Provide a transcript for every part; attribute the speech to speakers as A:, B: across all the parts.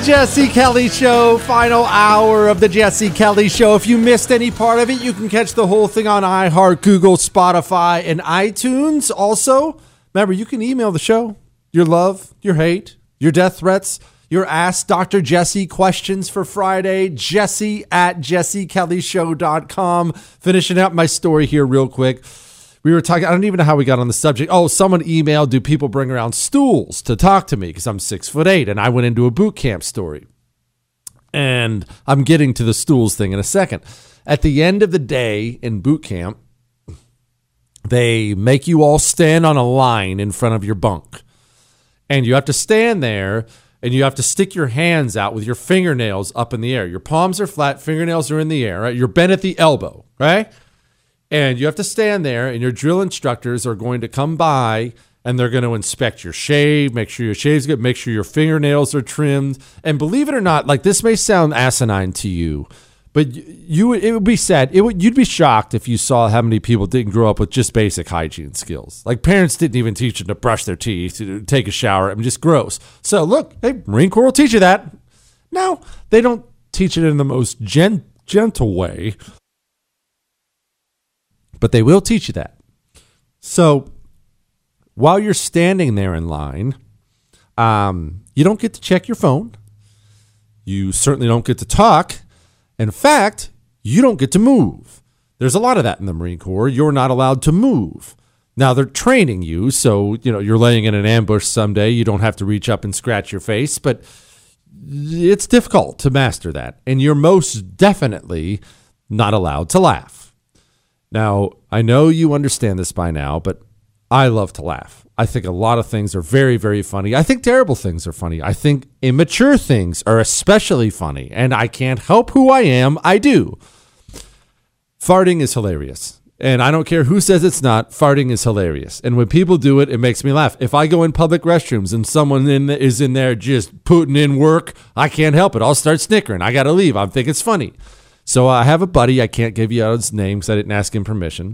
A: Jesse Kelly Show, final hour of the Jesse Kelly Show. If you missed any part of it, you can catch the whole thing on iHeart, Google, Spotify, and iTunes. Also, remember, you can email the show, your love, your hate, your death threats, your Ask Dr. Jesse questions for Friday, jesse@jessekellyshow.com. Finishing up my story here real quick. We were talking, I don't even know how we got on the subject. Oh, someone emailed, do people bring around stools to talk to me? Because I'm 6'8", and I went into a boot camp story. And I'm getting to the stools thing in a second. At the end of the day in boot camp, they make you all stand on a line in front of your bunk. And you have to stand there, and you have to stick your hands out with your fingernails up in the air. Your palms are flat, fingernails are in the air, right? You're bent at the elbow, right? And you have to stand there, and your drill instructors are going to come by, and they're going to inspect your shave, make sure your shave's good, make sure your fingernails are trimmed. And believe it or not, like, this may sound asinine to you, but it would be sad. You'd be shocked if you saw how many people didn't grow up with just basic hygiene skills. Like, parents didn't even teach them to brush their teeth, to take a shower. I mean, just gross. So look, hey, Marine Corps will teach you that. No, they don't teach it in the most gentle way, but they will teach you that. So while you're standing there in line, you don't get to check your phone. You certainly don't get to talk. In fact, you don't get to move. There's a lot of that in the Marine Corps. You're not allowed to move. Now, they're training you, so you're laying in an ambush someday. You don't have to reach up and scratch your face, but it's difficult to master that. And you're most definitely not allowed to laugh. Now, I know you understand this by now, but I love to laugh. I think a lot of things are very, very funny. I think terrible things are funny. I think immature things are especially funny, and I can't help who I am. I do. Farting is hilarious, and I don't care who says it's not. Farting is hilarious, and when people do it, it makes me laugh. If I go in public restrooms and someone is in there just putting in work, I can't help it. I'll start snickering. I got to leave. I think it's funny. So I have a buddy. I can't give you out his name because I didn't ask him permission.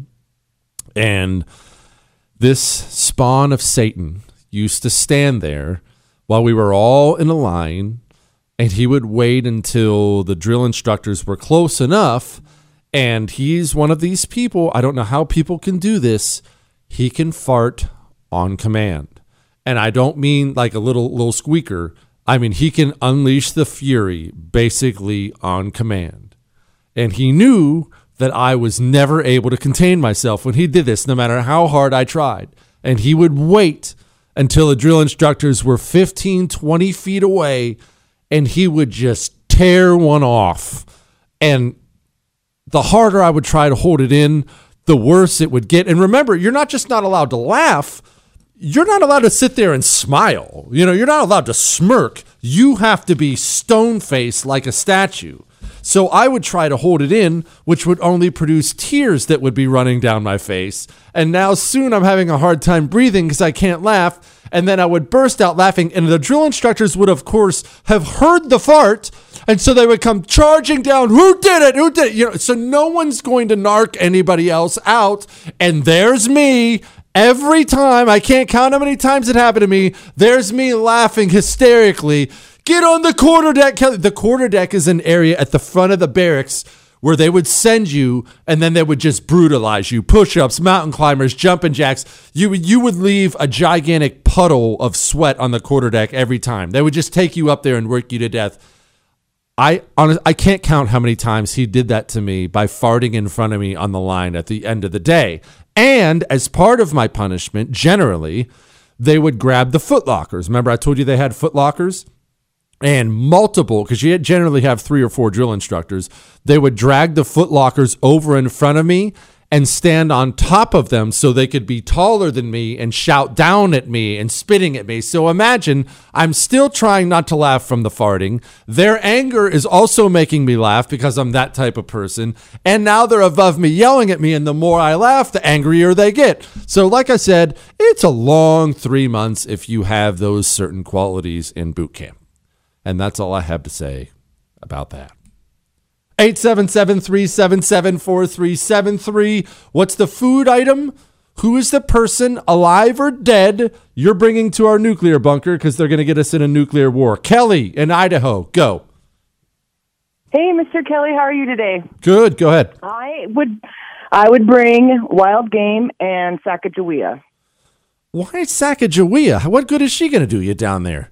A: And this spawn of Satan used to stand there while we were all in a line, and he would wait until the drill instructors were close enough. And he's one of these people. I don't know how people can do this. He can fart on command. And I don't mean like a little squeaker. I mean, he can unleash the fury basically on command. And he knew that I was never able to contain myself when he did this, no matter how hard I tried. And he would wait until the drill instructors were 15, 20 feet away, and he would just tear one off. And the harder I would try to hold it in, the worse it would get. And remember, you're not just not allowed to laugh. You're not allowed to sit there and smile. You're not allowed to smirk. You have to be stone-faced like a statue. So I would try to hold it in, which would only produce tears that would be running down my face. And now soon I'm having a hard time breathing because I can't laugh. And then I would burst out laughing. And the drill instructors would, of course, have heard the fart. And so they would come charging down. Who did it? Who did it? So no one's going to narc anybody else out. And there's me. Every time, I can't count how many times it happened to me, there's me laughing hysterically. Get on the quarterdeck, Kelly. The quarterdeck is an area at the front of the barracks where they would send you, and then they would just brutalize you. Push-ups, mountain climbers, jumping jacks. You would leave a gigantic puddle of sweat on the quarterdeck every time. They would just take you up there and work you to death. I can't count how many times he did that to me by farting in front of me on the line at the end of the day. And as part of my punishment, generally, they would grab the footlockers. Remember I told you they had footlockers? And multiple, because you generally have 3 or 4 drill instructors, they would drag the footlockers over in front of me and stand on top of them so they could be taller than me and shout down at me and spitting at me. So imagine I'm still trying not to laugh from the farting. Their anger is also making me laugh because I'm that type of person. And now they're above me yelling at me, and the more I laugh, the angrier they get. So like I said, it's a long 3 months if you have those certain qualities in boot camp. And that's all I have to say about that. 877-377-4373. What's the food item Who is the person, alive or dead, you're bringing to our nuclear bunker because they're going to get us in a nuclear war? Kelly in Idaho, go.
B: Hey, Mr. Kelly, how are you today?
A: Good, go ahead.
B: I would bring wild game and Sacagawea.
A: Why Sacagawea? What good is she going to do you down there?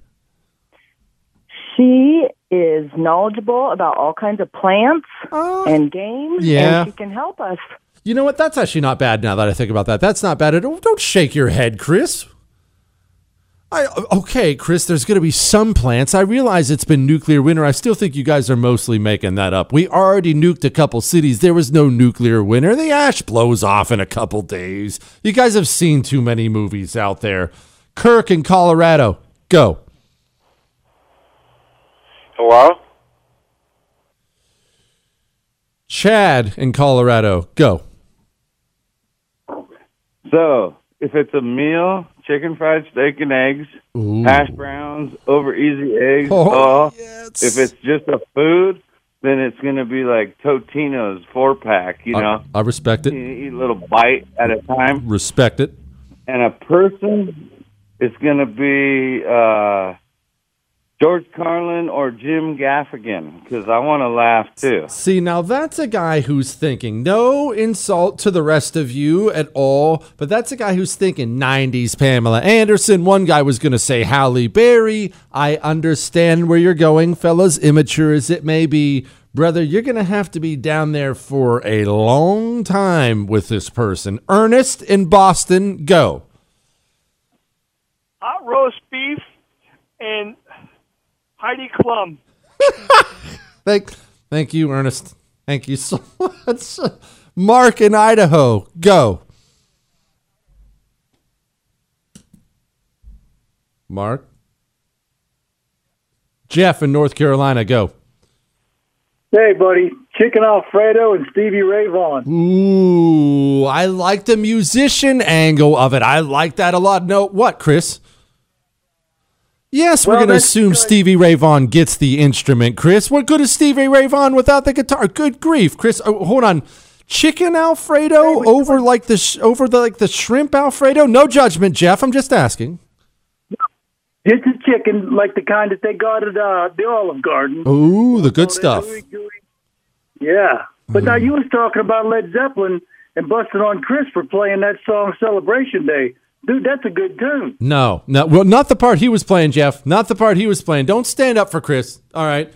B: She is knowledgeable about all kinds of plants and games, and she can help us.
A: You know what? That's actually not bad now that I think about that. That's not bad at all. Don't shake your head, Chris. Okay, Chris, there's going to be some plants. I realize it's been nuclear winter. I still think you guys are mostly making that up. We already nuked a couple cities. There was no nuclear winter. The ash blows off in a couple days. You guys have seen too many movies out there. Kirk in Colorado, go.
C: Hello?
A: Chad in Colorado, go.
C: So, if it's a meal, chicken fried steak and eggs, hash browns, over easy eggs.
A: Yes.
C: If it's just a food, then it's going to be like Totino's 4-pack, you know.
A: I respect it.
C: You eat a little bite at a time.
A: Respect it.
C: And a person, it's going to be George Carlin or Jim Gaffigan, because I want to laugh too.
A: See, now that's a guy who's thinking, no insult to the rest of you at all, but that's a guy who's thinking 90s Pamela Anderson. One guy was going to say Halle Berry. I understand where you're going, fellas, immature as it may be. Brother, you're going to have to be down there for a long time with this person. Ernest in Boston, go.
D: Hot roast beef and Heidi Klum.
A: Thank you, Ernest. Thank you so much. Mark in Idaho, go. Mark. Jeff in North Carolina, go.
E: Hey, buddy. Chicken Alfredo and Stevie Ray Vaughan.
A: Ooh, I like the musician angle of it. I like that a lot. No, what, Chris? Yes, we're going to assume Stevie Ray Vaughan gets the instrument, Chris. What good is Stevie Ray Vaughan without the guitar? Good grief, Chris. Oh, hold on. Chicken Alfredo over the shrimp Alfredo? No judgment, Jeff. I'm just asking.
E: Just a chicken like the kind that they got at the Olive Garden.
A: Ooh, the good stuff.
E: Yeah. But now you was talking about Led Zeppelin and busting on Chris for playing that song Celebration Day. Dude, that's a good tune.
A: No. Well, not the part he was playing, Jeff. Not the part he was playing. Don't stand up for Chris. All right.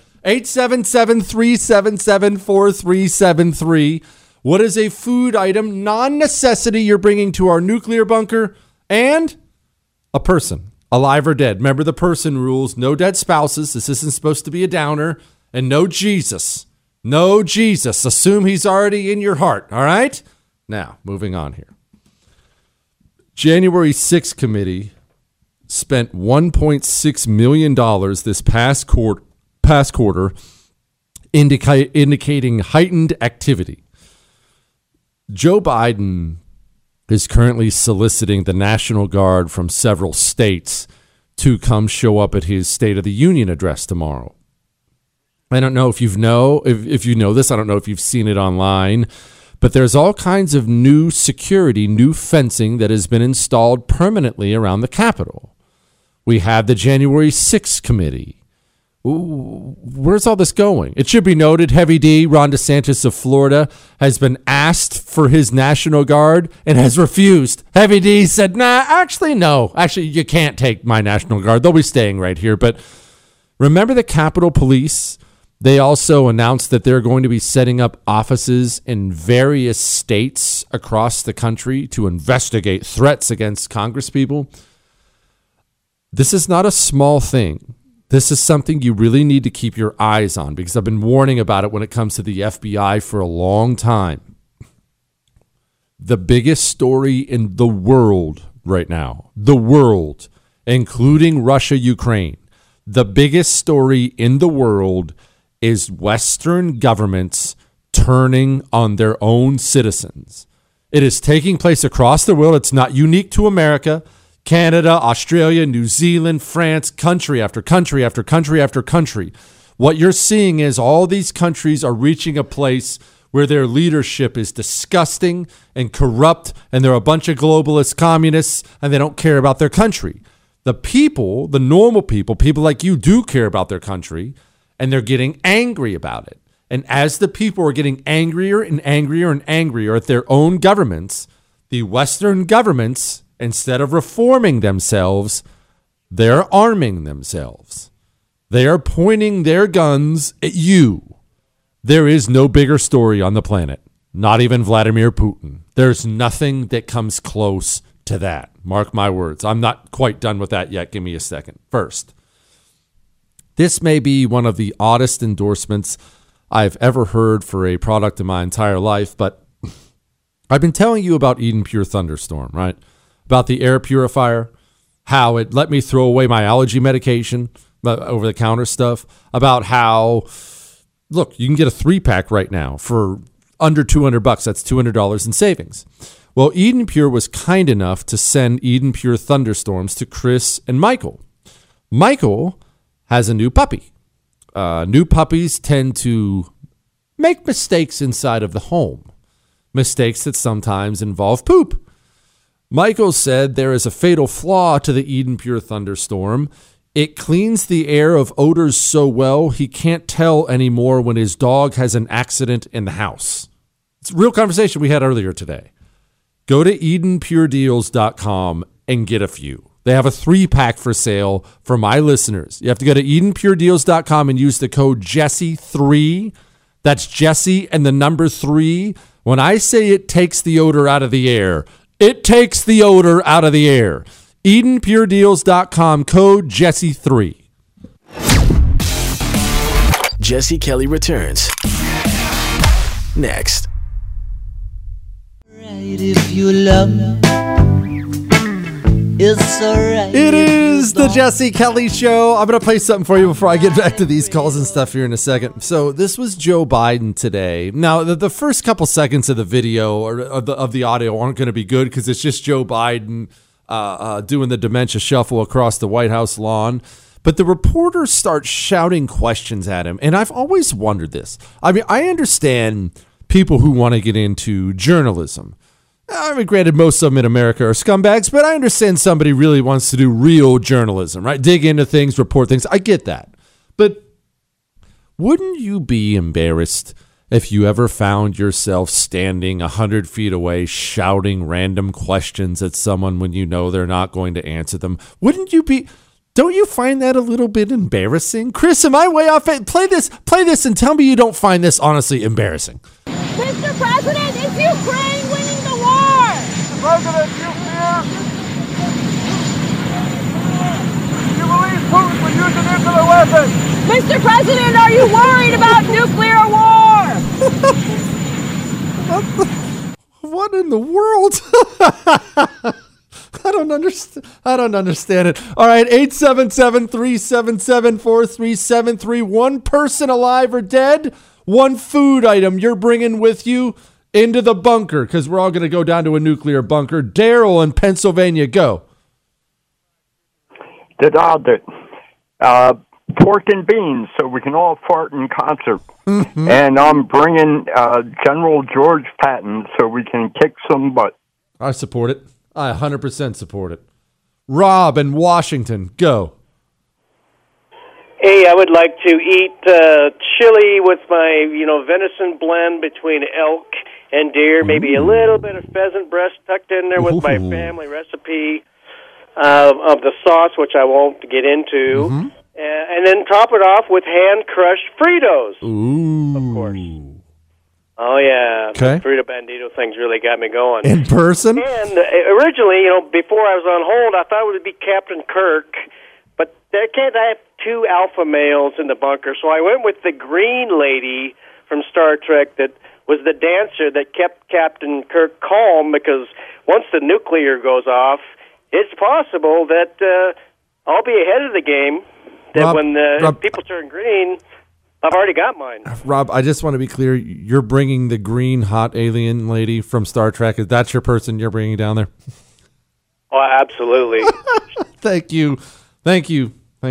A: 877-377-4373. What is a food item, non-necessity, you're bringing to our nuclear bunker? And a person, alive or dead. Remember the person rules. No dead spouses. This isn't supposed to be a downer. And no Jesus. No Jesus. Assume he's already in your heart. All right? Now, moving on here. January 6th committee spent $1.6 million this past quarter indicating heightened activity. Joe Biden is currently soliciting the National Guard from several states to come show up at his State of the Union address tomorrow. I don't know if you know this. I don't know if you've seen it online. But there's all kinds of new security, new fencing that has been installed permanently around the Capitol. We have the January 6th committee. Ooh, where's all this going? It should be noted, Heavy D, Ron DeSantis of Florida, has been asked for his National Guard and has refused. Heavy D said, no. Actually, you can't take my National Guard. They'll be staying right here. But remember the Capitol Police? They also announced that they're going to be setting up offices in various states across the country to investigate threats against congresspeople. This is not a small thing. This is something you really need to keep your eyes on because I've been warning about it when it comes to the FBI for a long time. The biggest story in the world right now, including Russia, Ukraine, the biggest story in the world is Western governments turning on their own citizens. It is taking place across the world. It's not unique to America. Canada, Australia, New Zealand, France, country after country after country after country. What you're seeing is all these countries are reaching a place where their leadership is disgusting and corrupt, and they're a bunch of globalist communists, and they don't care about their country. The people, the normal people like you, do care about their country, and they're getting angry about it. And as the people are getting angrier and angrier and angrier at their own governments, the Western governments, instead of reforming themselves, they're arming themselves. They are pointing their guns at you. There is no bigger story on the planet. Not even Vladimir Putin. There's nothing that comes close to that. Mark my words. I'm not quite done with that yet. Give me a second. First, this may be one of the oddest endorsements I've ever heard for a product in my entire life, but I've been telling you about Eden Pure Thunderstorm, right? About the air purifier, how it let me throw away my allergy medication, over-the-counter stuff, about how, look, you can get a 3-pack right now for under $200. That's $200 in savings. Well, Eden Pure was kind enough to send Eden Pure Thunderstorms to Chris and Michael. Michael has a new puppy. New puppies tend to make mistakes inside of the home, mistakes that sometimes involve poop. Michael said there is a fatal flaw to the Eden Pure Thunderstorm. It cleans the air of odors so well he can't tell anymore when his dog has an accident in the house. It's a real conversation we had earlier today. Go to EdenPureDeals.com and get a few. They have a 3-pack for sale for my listeners. You have to go to EdenPureDeals.com and use the code Jesse3. That's Jesse and the number 3. When I say it takes the odor out of the air, it takes the odor out of the air. EdenPureDeals.com, code Jesse3.
F: Jesse Kelly returns next.
G: If you love me, it's all right.
A: It is the Jesse Kelly Show. I'm going to play something for you before I get back to these calls and stuff here in a second. So this was Joe Biden today. Now, the first couple seconds of the video or of the audio aren't going to be good because it's just Joe Biden doing the dementia shuffle across the White House lawn. But the reporters start shouting questions at him. And I've always wondered this. I mean, I understand people who want to get into journalism. I mean, granted, most of them in America are scumbags, but I understand somebody really wants to do real journalism, right? Dig into things, report things. I get that. But wouldn't you be embarrassed if you ever found yourself standing 100 feet away shouting random questions at someone when you know they're not going to answer them? Wouldn't you be... Don't you find that a little bit embarrassing? Chris, am I way off? Play this and tell me you don't find this honestly embarrassing.
H: Mr. President, is Ukraine winning the war?
D: Mr. President, you believe Putin would use a nuclear weapon?
H: Mr. President, are you worried about nuclear war?
A: What in the world? I don't understand it. All right, 877-377-4373. One person alive or dead, one food item you're bringing with you into the bunker, because we're all going to go down to a nuclear bunker. Daryl in Pennsylvania, go.
I: Pork and beans, so we can all fart in concert. Mm-hmm. And I'm bringing General George Patton so we can kick some butt.
A: I support it. I 100% support it. Rob in Washington, go.
J: Hey, I would like to eat chili with my, venison blend between elk and deer, maybe a little bit of pheasant breast tucked in there with my family recipe of the sauce, which I won't get into, and then top it off with hand-crushed Fritos, of course. Oh, yeah.
A: Okay.
J: The Frito Bandito things really got me going.
A: In person?
J: And originally, before I was on hold, I thought it would be Captain Kirk, but I have 2 alpha males in the bunker, so I went with the green lady from Star Trek that was the dancer that kept Captain Kirk calm, because once the nuclear goes off, it's possible that I'll be ahead of the game, that
A: Rob,
J: when people turn green... I've already got mine.
A: Rob, I just want to be clear. You're bringing the green hot alien lady from Star Trek. Is that your person you're bringing down there?
J: Oh, absolutely.
A: Thank you,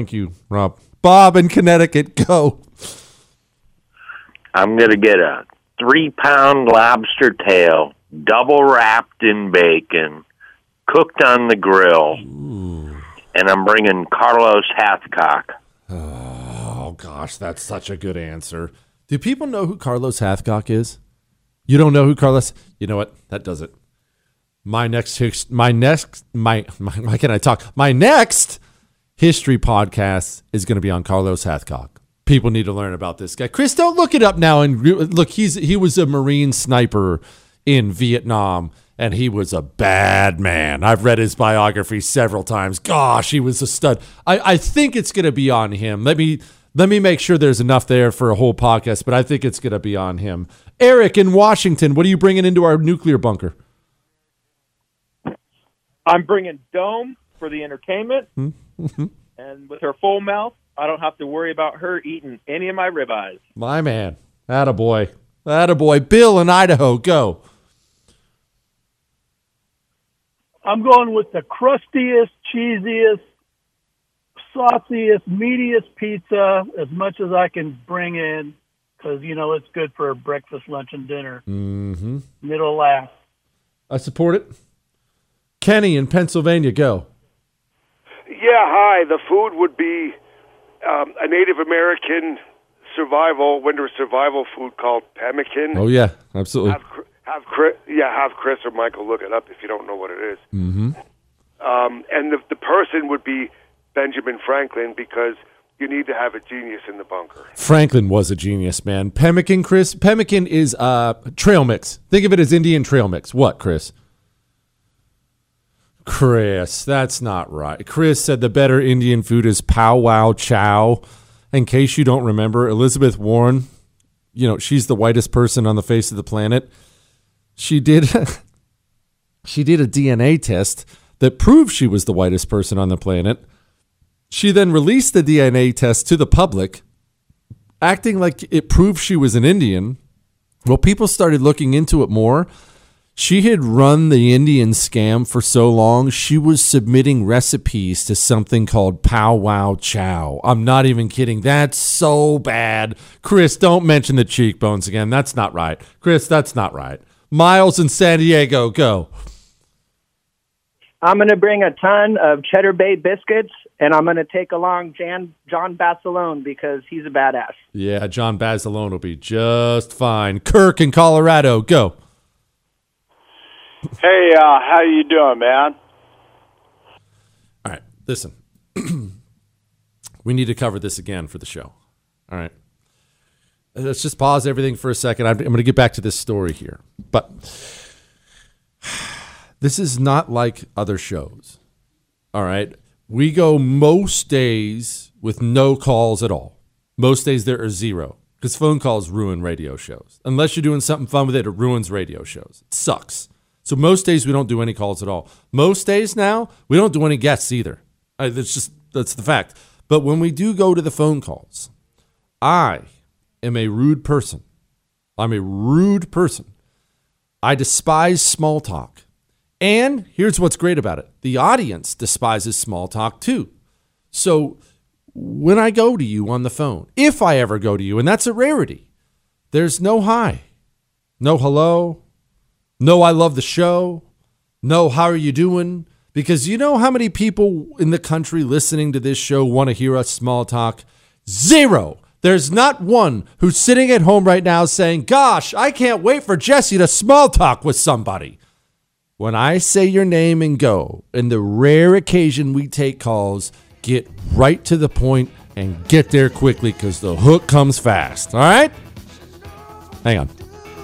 A: Rob. Bob in Connecticut, go.
K: I'm going to get a 3-pound lobster tail, double wrapped in bacon, cooked on the grill.
A: Ooh.
K: And I'm bringing Carlos Hathcock.
A: Oh, gosh, that's such a good answer. Do people know who Carlos Hathcock is? You don't know who Carlos? You know what? That does it. My next history podcast is going to be on Carlos Hathcock. People need to learn about this guy. Chris, don't look it up now. And look, he was a Marine sniper in Vietnam, and he was a bad man. I've read his biography several times. Gosh, he was a stud. I think it's going to be on him. Let me make sure there's enough there for a whole podcast, but I think it's going to be on him. Eric in Washington, what are you bringing into our nuclear bunker?
L: I'm bringing Dome for the entertainment, and with her full mouth, I don't have to worry about her eating any of my ribeyes.
A: My man. Attaboy. Attaboy. Bill in Idaho, go.
M: I'm going with the crustiest, cheesiest, sauciest, meatiest pizza as much as I can bring in because, it's good for breakfast, lunch, and dinner.
A: Mm-hmm.
M: It'll last.
A: I support it. Kenny in Pennsylvania, go.
N: Yeah, hi. The food would be a Native American winter survival food called pemmican.
A: Oh, yeah, absolutely.
N: Have Chris or Michael look it up if you don't know what it is.
A: Mm-hmm.
N: And the person would be Benjamin Franklin because you need to have a genius in the bunker.
A: Franklin was a genius, man. Pemmican, Chris. Pemmican is trail mix. Think of it as Indian trail mix. What, Chris? Chris, that's not right. Chris said the better Indian food is pow wow chow. In case you don't remember, Elizabeth Warren, she's the whitest person on the face of the planet. She did a DNA test that proved she was the whitest person on the planet. She then released the DNA test to the public, acting like it proved she was an Indian. Well, people started looking into it more. She had run the Indian scam for so long, she was submitting recipes to something called Pow Wow Chow. I'm not even kidding. That's so bad. Chris, don't mention the cheekbones again. That's not right. Chris, that's not right. Miles in San Diego, go.
O: I'm going to bring a ton of Cheddar Bay biscuits, and I'm going to take along John Basilone because he's a badass.
A: Yeah, John Basilone will be just fine. Kirk in Colorado, go.
P: Hey, how you doing, man?
A: All right, listen. We need to cover this again for the show. All right. Let's just pause everything for a second. I'm going to get back to this story here. But this is not like other shows. All right. We go most days with no calls at all. Most days there are zero because phone calls ruin radio shows. Unless you're doing something fun with it, it ruins radio shows. It sucks. So most days we don't do any calls at all. Most days now, we don't do any guests either. That's the fact. But when we do go to the phone calls, I am a rude person. I'm a rude person. I despise small talk. And here's what's great about it. The audience despises small talk too. So when I go to you on the phone, if I ever go to you, and that's a rarity, there's no hi, no hello, no I love the show, no how are you doing? Because you know how many people in the country listening to this show want to hear us small talk? Zero. There's not one who's sitting at home right now saying, gosh, I can't wait for Jesse to small talk with somebody. When I say your name and go, and the rare occasion we take calls, get right to the point and get there quickly because the hook comes fast. All right? Hang on.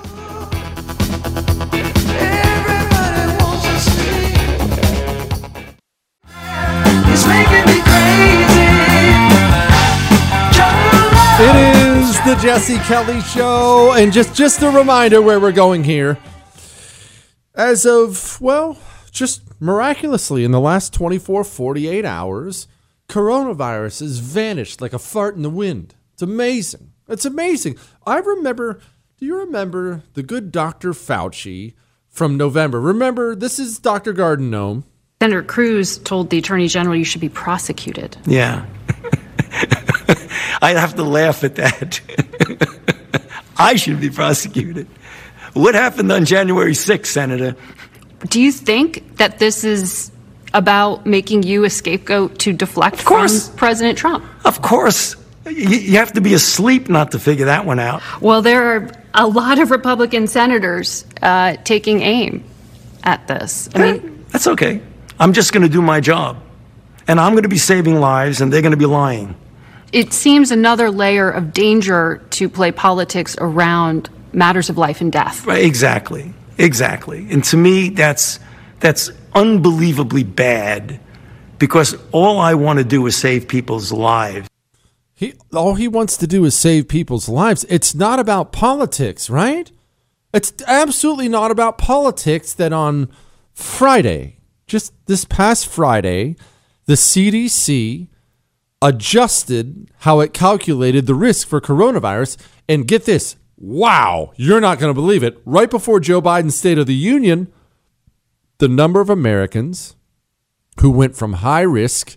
A: It is the Jesse Kelly Show, and just a reminder where we're going here. As of, just miraculously in the last 24, 48 hours, coronavirus has vanished like a fart in the wind. It's amazing. It's amazing. Do you remember the good Dr. Fauci from November? Remember, this is Dr. Garden Gnome.
Q: Senator Cruz told the Attorney General you should be prosecuted.
R: Yeah. I'd have to laugh at that. I should be prosecuted. What happened on January 6th, Senator?
Q: Do you think that this is about making you a scapegoat to deflect from President Trump?
R: Of course. You have to be asleep not to figure that one out.
Q: Well, there are a lot of Republican senators taking aim at this. I mean,
R: that's okay. I'm just going to do my job. And I'm going to be saving lives, and they're going to be lying.
Q: It seems another layer of danger to play politics around matters of life and death.
R: Right, exactly. And to me, that's unbelievably bad, because all I want to do is save people's lives.
A: All he wants to do is save people's lives. It's not about politics, right? It's absolutely not about politics that on Friday, just this past Friday, the CDC adjusted how it calculated the risk for coronavirus. And get this, wow, you're not going to believe it. Right before Joe Biden's State of the Union, the number of Americans who went from high risk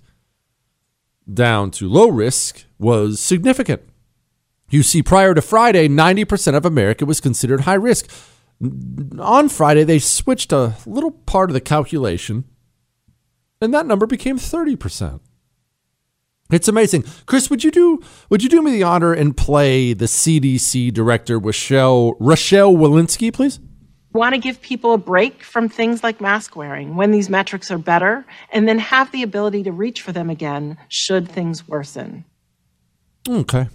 A: down to low risk was significant. You see, prior to Friday, 90% of America was considered high risk. On Friday, they switched a little part of the calculation, and that number became 30%. It's amazing. Chris, would you do me the honor and play the CDC director, Rochelle Walensky, please?
S: Want to give people a break from things like mask wearing when these metrics are better, and then have the ability to reach for them again should things worsen.
A: Okay.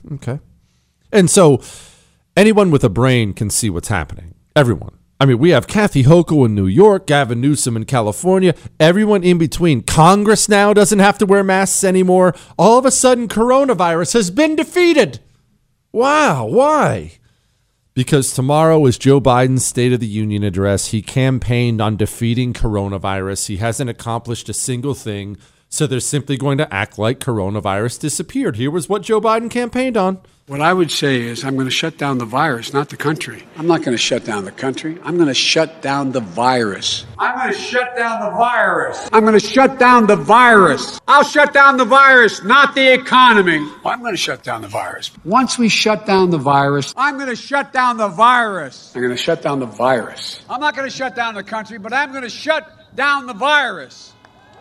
A: And so anyone with a brain can see what's happening. Everyone. I mean, we have Kathy Hochul in New York, Gavin Newsom in California, everyone in between. Congress now doesn't have to wear masks anymore. All of a sudden, coronavirus has been defeated. Wow, why? Because tomorrow is Joe Biden's State of the Union address. He campaigned on defeating coronavirus. He hasn't accomplished a single thing, so they're simply going to act like coronavirus disappeared. Here was what Joe Biden campaigned on.
T: What I would say is I'm going to shut down the virus, not the country. I'm not going to shut down the country. I'm going to shut down the virus. I'm going to shut down the virus. I'm going to shut down the virus. I'll shut down the virus, not the economy. Well, I'm going to shut down the virus. Once we shut down the virus, I'm going to shut down the virus. I'm going to shut down the virus. I'm not going to shut down the country, but I'm going to shut down the virus.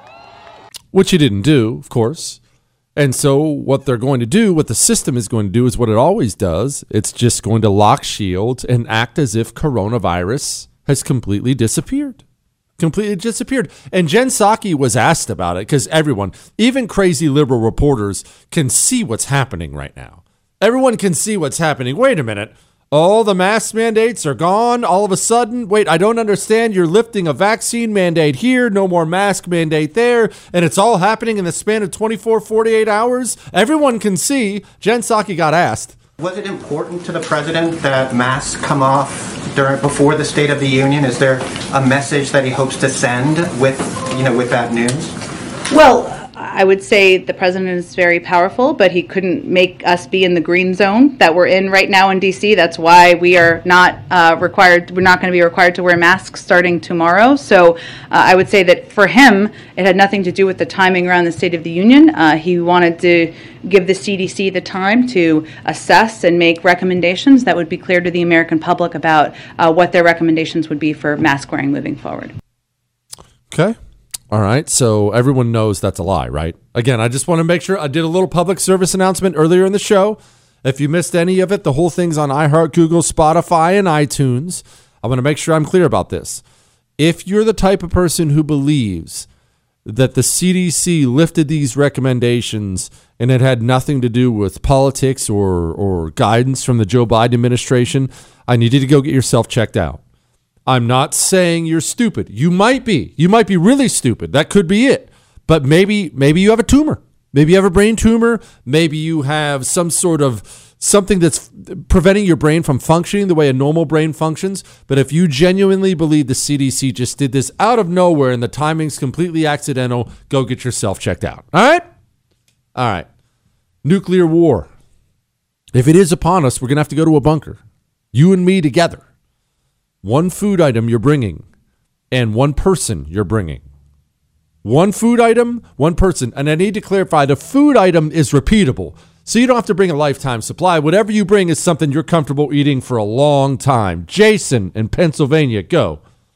A: Which he didn't do, of course. And so what they're going to do, what the system is going to do is what it always does. It's just going to lock shields and act as if coronavirus has completely disappeared. Completely disappeared. And Jen Psaki was asked about it because everyone, even crazy liberal reporters, can see what's happening right now. Everyone can see what's happening. Wait a minute. All the mask mandates are gone all of a sudden. Wait, I don't understand. You're lifting a vaccine mandate here, no more mask mandate there, and it's all happening in the span of 24, 48 hours. Everyone can see. Jen Psaki got asked.
U: Was it important to the president that masks come off before the State of the Union? Is there a message that he hopes to send with that news?
V: Well, I would say the president is very powerful, but he couldn't make us be in the green zone that we're in right now in D.C. That's why we are not required. We're not going to be required to wear masks starting tomorrow. So I would say that for him, it had nothing to do with the timing around the State of the Union. He wanted to give the CDC the time to assess and make recommendations that would be clear to the American public about what their recommendations would be for mask wearing moving forward.
A: Okay. All right, so everyone knows that's a lie, right? Again, I just want to make sure I did a little public service announcement earlier in the show. If you missed any of it, the whole thing's on iHeart, Google, Spotify, and iTunes. I want to make sure I'm clear about this. If you're the type of person who believes that the CDC lifted these recommendations and it had nothing to do with politics or guidance from the Joe Biden administration, I need you to go get yourself checked out. I'm not saying you're stupid. You might be. You might be really stupid. That could be it. But maybe you have a tumor. Maybe you have a brain tumor. Maybe you have some sort of something that's preventing your brain from functioning the way a normal brain functions. But if you genuinely believe the CDC just did this out of nowhere and the timing's completely accidental, go get yourself checked out. All right? All right. Nuclear war. If it is upon us, we're going to have to go to a bunker. You and me together. One food item you're bringing and one person you're bringing. One food item, one person. And I need to clarify, the food item is repeatable. So you don't have to bring a lifetime supply. Whatever you bring is something you're comfortable eating for a long time. Jason in Pennsylvania, go.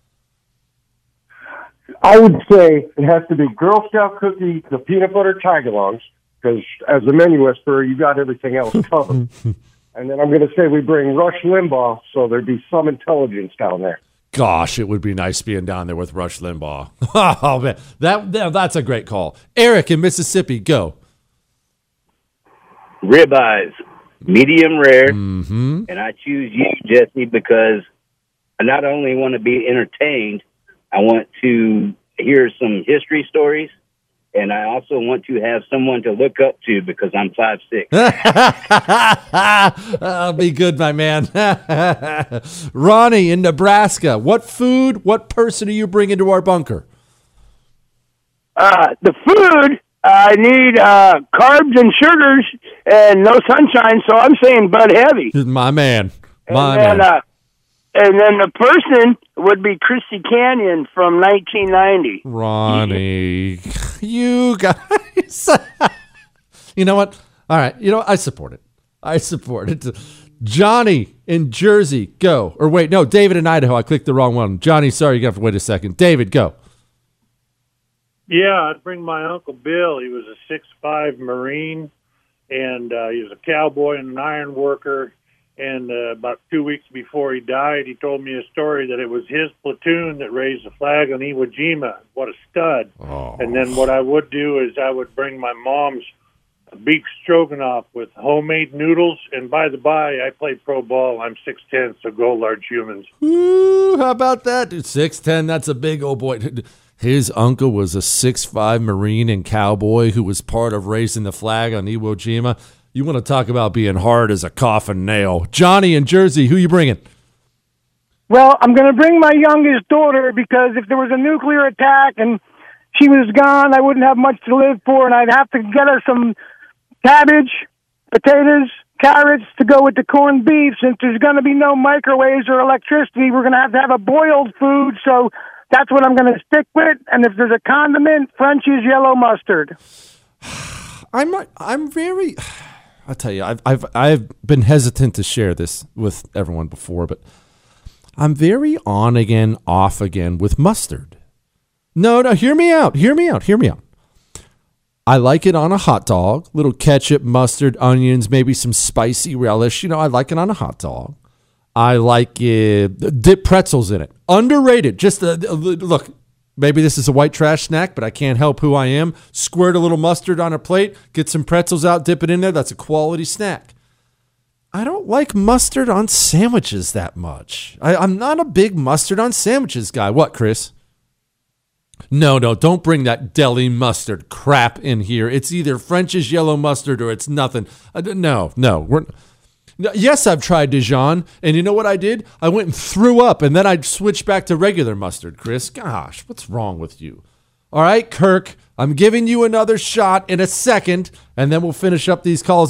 B: I would say it has to be Girl Scout cookie, the peanut butter tagalongs, because as a menu whisperer, you got everything else covered. And then I'm going to say we bring Rush Limbaugh, so there'd be some intelligence down there.
A: Gosh, it would be nice being down there with Rush Limbaugh. Oh, man, that's a great call. Eric in Mississippi, go.
C: Ribeyes, medium rare, and I choose you, Jesse, because I not only want to be entertained, I want to hear some history stories, and I also want to have someone to look up to because I'm 5'6".
A: I'll be good, my man. Ronnie in Nebraska, what food, what person are you bringing to our bunker?
W: The food, I need carbs and sugars and no sunshine, so I'm saying Bud Heavy.
A: My man.
W: And then the person would be Christy Canyon from 1990.
A: Ronnie, you guys. You know what? All right. You know what? I support it. Johnny in Jersey, go. Or wait, no, David in Idaho. I clicked the wrong one. Johnny, sorry, you have to wait a second. David, go.
X: Yeah, I'd bring my Uncle Bill. He was a 6'5" Marine, and he was a cowboy and an iron worker. And about 2 weeks before he died, he told me a story that it was his platoon that raised the flag on Iwo Jima. What a stud.
A: Oh.
X: And then what I would do is I would bring my mom's beef stroganoff with homemade noodles. And by the by, I play pro ball. I'm 6'10", so go large humans.
A: Ooh, how about that? Dude, 6'10", that's a big old boy. His uncle was a 6'5" Marine and cowboy who was part of raising the flag on Iwo Jima. You want to talk about being hard as a coffin nail. Johnny in Jersey, who you bringing?
W: Well, I'm going to bring my youngest daughter because if there was a nuclear attack and she was gone, I wouldn't have much to live for, and I'd have to get her some cabbage, potatoes, carrots to go with the corned beef. Since there's going to be no microwaves or electricity, we're going to have a boiled food, so that's what I'm going to stick with. And if there's a condiment, French's yellow mustard.
A: I'll tell you, I've been hesitant to share this with everyone before, but I'm very on again, off again with mustard. No, hear me out. I like it on a hot dog, little ketchup, mustard, onions, maybe some spicy relish. I like it on a hot dog. I like it, dip pretzels in it. Underrated. Just look. Maybe this is a white trash snack, but I can't help who I am. Squirt a little mustard on a plate, get some pretzels out, dip it in there. That's a quality snack. I don't like mustard on sandwiches that much. I'm not a big mustard on sandwiches guy. What, Chris? No, don't bring that deli mustard crap in here. It's either French's yellow mustard or it's nothing. No. Yes, I've tried Dijon, and you know what I did? I went and threw up, and then I switched back to regular mustard, Chris. Gosh, what's wrong with you? All right, Kirk, I'm giving you another shot in a second, and then we'll finish up these calls,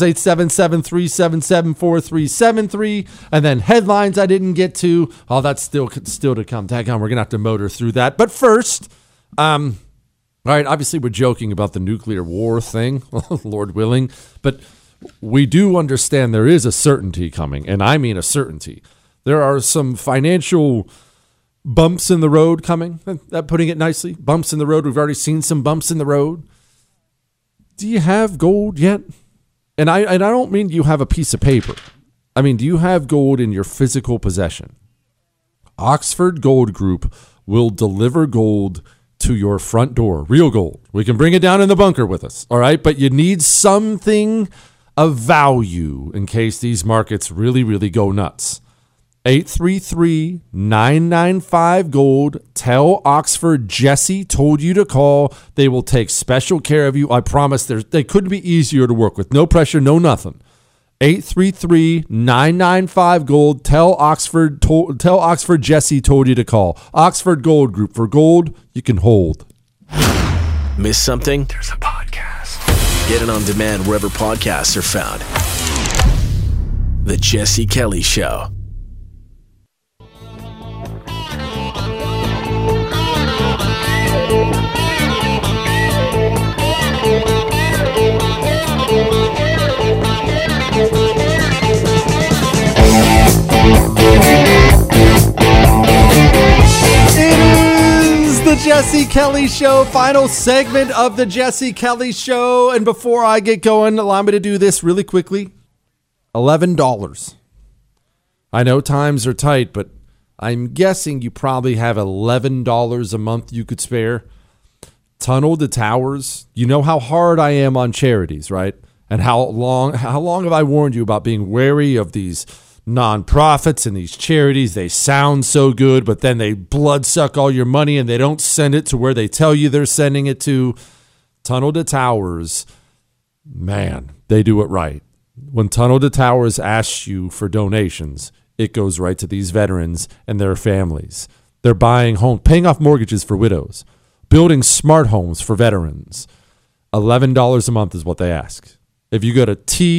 A: 877-377-4373, and then headlines I didn't get to. Oh, that's still to come. We're going to have to motor through that. But first, all right, obviously we're joking about the nuclear war thing, Lord willing, but we do understand there is a certainty coming, and I mean a certainty. There are some financial bumps in the road coming, putting it nicely. Bumps in the road. We've already seen some bumps in the road. Do you have gold yet? And I don't mean you have a piece of paper. I mean, do you have gold in your physical possession? Oxford Gold Group will deliver gold to your front door. Real gold. We can bring it down in the bunker with us, all right? But you need something of value in case these markets really, really go nuts. 833-995-GOLD. Tell Oxford Jesse told you to call. They will take special care of you. I promise they couldn't be easier to work with. No pressure, no nothing. 833-995-GOLD. Tell Oxford Jesse told you to call. Oxford Gold Group. For gold you can hold.
F: Miss something? There's a podcast. Get it on demand wherever podcasts are found. The Jesse Kelly Show.
A: Jesse Kelly Show, final segment of the Jesse Kelly Show. And before I get going, allow me to do this really quickly. $11. I know times are tight, but I'm guessing you probably have $11 a month you could spare. Tunnel to Towers. You know how hard I am on charities, right? And how long have I warned you about being wary of these nonprofits and these charities? They sound so good, but then they bloodsuck all your money and they don't send it to where they tell you they're sending it to. Tunnel to Towers, man, they do it right. When Tunnel to Towers asks you for donations, it goes right to these veterans and their families. They're buying homes, paying off mortgages for widows, building smart homes for veterans. $11 a month is what they ask. If you go to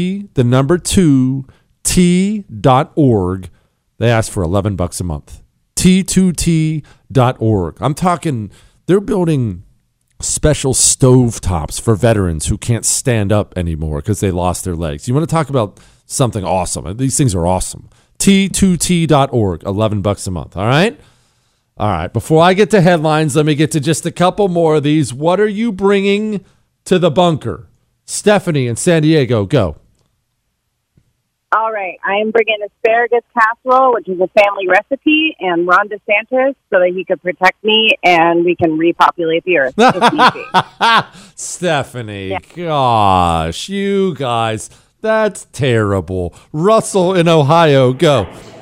A: T2T.org, they ask for $11 a month. T2T.org. I'm talking, they're building special stovetops for veterans who can't stand up anymore because they lost their legs. You want to talk about something awesome? These things are awesome. T2T.org, $11 a month. All right? All right. Before I get to headlines, let me get to just a couple more of these. What are you bringing to the bunker? Stephanie in San Diego, go.
D: All right. I am bringing asparagus casserole, which is a family recipe, and Ron DeSantis so that he could protect me and we can repopulate the earth. if need be.
A: Stephanie, gosh, you guys, that's terrible. Russell in Ohio, go.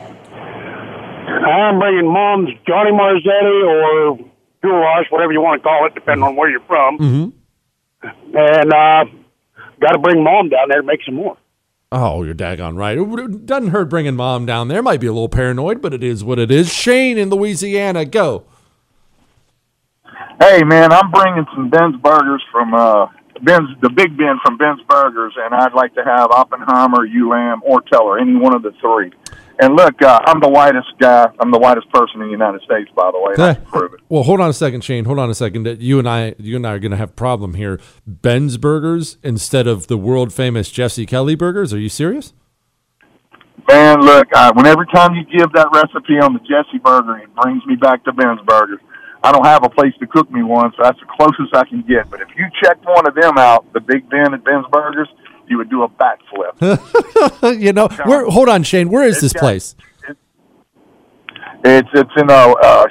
E: I'm bringing Mom's Johnny Marzetti or goulash, whatever you want to call it, depending on where you're from.
A: Mm-hmm.
E: And got to bring Mom down there to make some more.
A: Oh, you're daggone right. It doesn't hurt bringing Mom down there. Might be a little paranoid, but it is what it is. Shane in Louisiana, go.
G: Hey, man, I'm bringing some Ben's Burgers from the Big Ben from Ben's Burgers, and I'd like to have Oppenheimer, Ulam, or Teller, any one of the three. And look, I'm the whitest guy. I'm the whitest person in the United States, by the way. I can prove it.
A: Well, hold on a second, Shane. Hold on a second. You and I are going to have a problem here. Ben's Burgers instead of the world famous Jesse Kelly Burgers. Are you serious?
G: Man, look, every time you give that recipe on the Jesse Burger, it brings me back to Ben's Burgers. I don't have a place to cook me one, so that's the closest I can get. But if you checked one of them out, the Big Ben at Ben's Burgers, you would do a backflip.
A: You know, hold on, Shane. Where is this place?
G: It's in I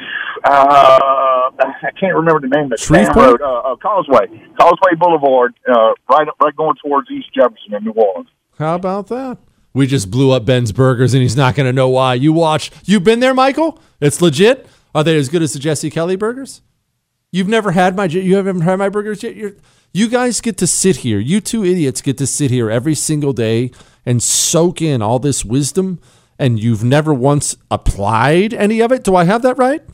G: can't remember the name of the road. Causeway Boulevard, right going towards East Jefferson in New Orleans.
A: How about that? We just blew up Ben's Burgers, and he's not going to know why. You watch. You've been there, Michael? It's legit. Are they as good as the Jesse Kelly Burgers? You haven't had my burgers yet? You guys get to sit here. You two idiots get to sit here every single day and soak in all this wisdom, and you've never once applied any of it. Do I have that right?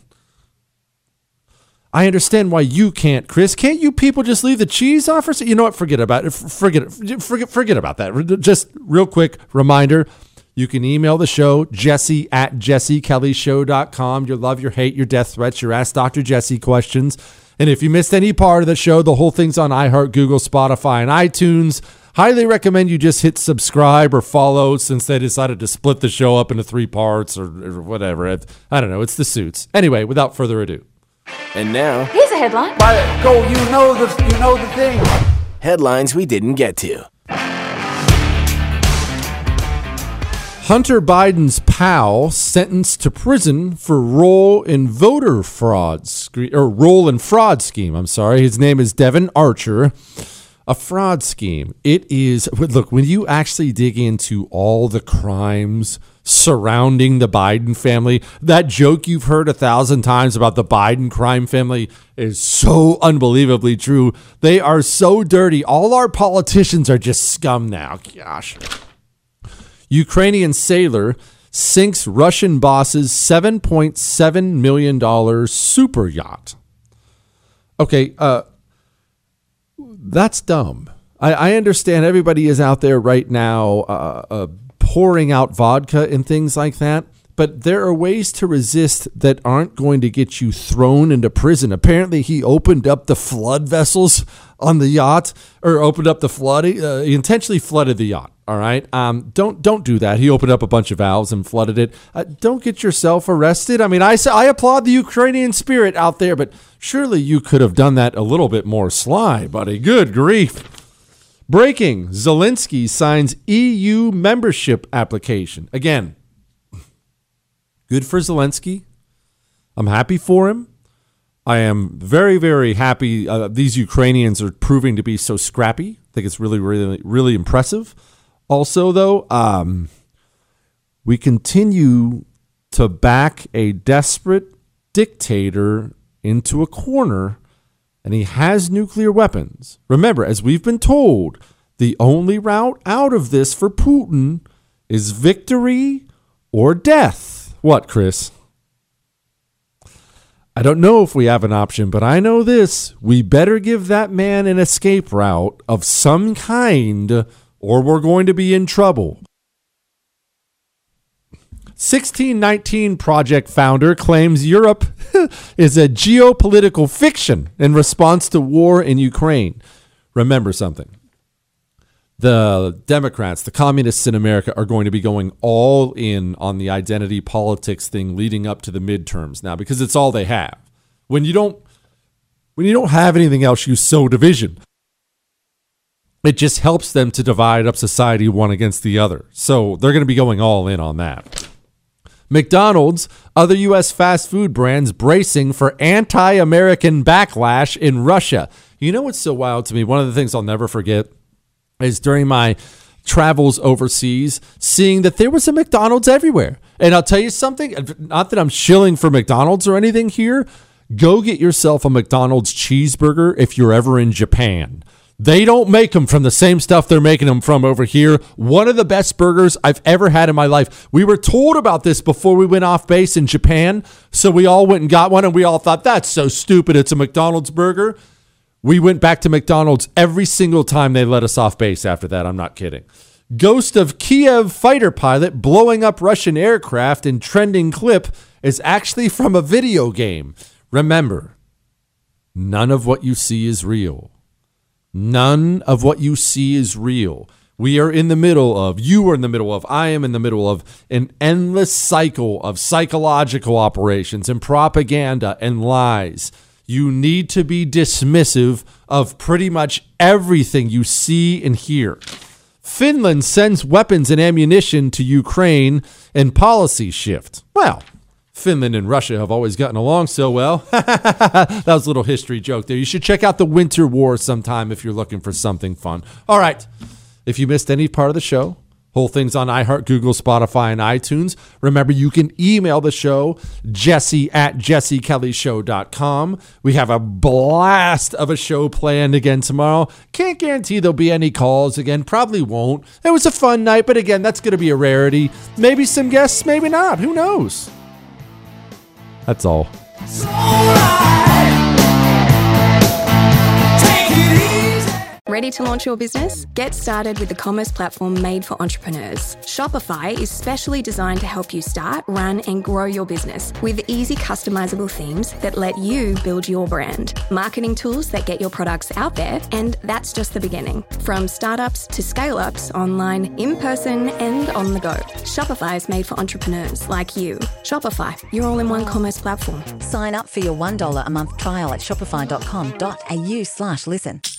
A: I understand why you can't, Chris. Can't you people just leave the cheese off? You know what? Forget about it. Forget about that. Just real quick reminder. You can email the show, jesse@jessekellyshow.com. Your love, your hate, your death threats, your Ask Dr. Jesse questions. And if you missed any part of the show, the whole thing's on iHeart, Google, Spotify, and iTunes. Highly recommend you just hit subscribe or follow since they decided to split the show up into 3 parts or whatever. I don't know. It's the suits. Anyway, without further ado.
F: And now,
H: here's a headline.
Y: Go, you know the thing.
F: Headlines we didn't get to.
A: Hunter Biden's pal sentenced to prison for role in fraud scheme. I'm sorry. His name is Devin Archer. A fraud scheme. It is. Look, when you actually dig into all the crimes surrounding the Biden family, that joke you've heard 1,000 times about the Biden crime family is so unbelievably true. They are so dirty. All our politicians are just scum now. Gosh. Ukrainian sailor sinks Russian boss's $7.7 million super yacht. Okay, that's dumb. I understand everybody is out there right now pouring out vodka and things like that, but there are ways to resist that aren't going to get you thrown into prison. Apparently, he opened up the flood vessels on the yacht, or opened up the flood. He intentionally flooded the yacht. All right. Don't do that. He opened up a bunch of valves and flooded it. Don't get yourself arrested. I mean, I applaud the Ukrainian spirit out there, but surely you could have done that a little bit more sly, buddy. Good grief. Breaking: Zelensky signs EU membership application. Again, good for Zelensky. I'm happy for him. I am very, very happy. These Ukrainians are proving to be so scrappy. I think it's really, really, really impressive. Also, though, we continue to back a desperate dictator into a corner, and he has nuclear weapons. Remember, as we've been told, the only route out of this for Putin is victory or death. What, Chris? I don't know if we have an option, but I know this. We better give that man an escape route of some kind, or we're going to be in trouble. 1619 Project founder claims Europe is a geopolitical fiction in response to war in Ukraine. Remember something. The Democrats, the communists in America, are going to be going all in on the identity politics thing leading up to the midterms now, because it's all they have. When you don't have anything else, you sow division. It just helps them to divide up society one against the other. So they're going to be going all in on that. McDonald's, other U.S. fast food brands bracing for anti-American backlash in Russia. You know what's so wild to me? One of the things I'll never forget is during my travels overseas, seeing that there was a McDonald's everywhere. And I'll tell you something, not that I'm shilling for McDonald's or anything here. Go get yourself a McDonald's cheeseburger if you're ever in Japan. They don't make them from the same stuff they're making them from over here. One of the best burgers I've ever had in my life. We were told about this before we went off base in Japan, so we all went and got one, and we all thought, that's so stupid, it's a McDonald's burger. We went back to McDonald's every single time they let us off base after that. I'm not kidding. Ghost of Kiev fighter pilot blowing up Russian aircraft in trending clip is actually from a video game. Remember, none of what you see is real. None of what you see is real. We are in the middle of, you are in the middle of, I am in the middle of an endless cycle of psychological operations and propaganda and lies. You need to be dismissive of pretty much everything you see and hear. Finland sends weapons and ammunition to Ukraine in policy shift. Well, Finland and Russia have always gotten along so well. That was a little history joke there. You should check out the Winter War sometime if you're looking for something fun. All right. If you missed any part of the show, whole thing's on iHeart, Google, Spotify, and iTunes. Remember, you can email the show, jesse@jessekellyshow.com. We have a blast of a show planned again tomorrow. Can't guarantee there'll be any calls again. Probably won't. It was a fun night, but again, that's going to be a rarity. Maybe some guests, maybe not. Who knows? That's all.
H: Ready to launch your business? Get started with the commerce platform made for entrepreneurs. Shopify is specially designed to help you start, run, and grow your business with easy customizable themes that let you build your brand, marketing tools that get your products out there, and that's just the beginning. From startups to scale-ups, online, in person, and on the go. Shopify is made for entrepreneurs like you. Shopify, your all-in-one commerce platform.
I: Sign up for your $1 a month trial at shopify.com.au/listen.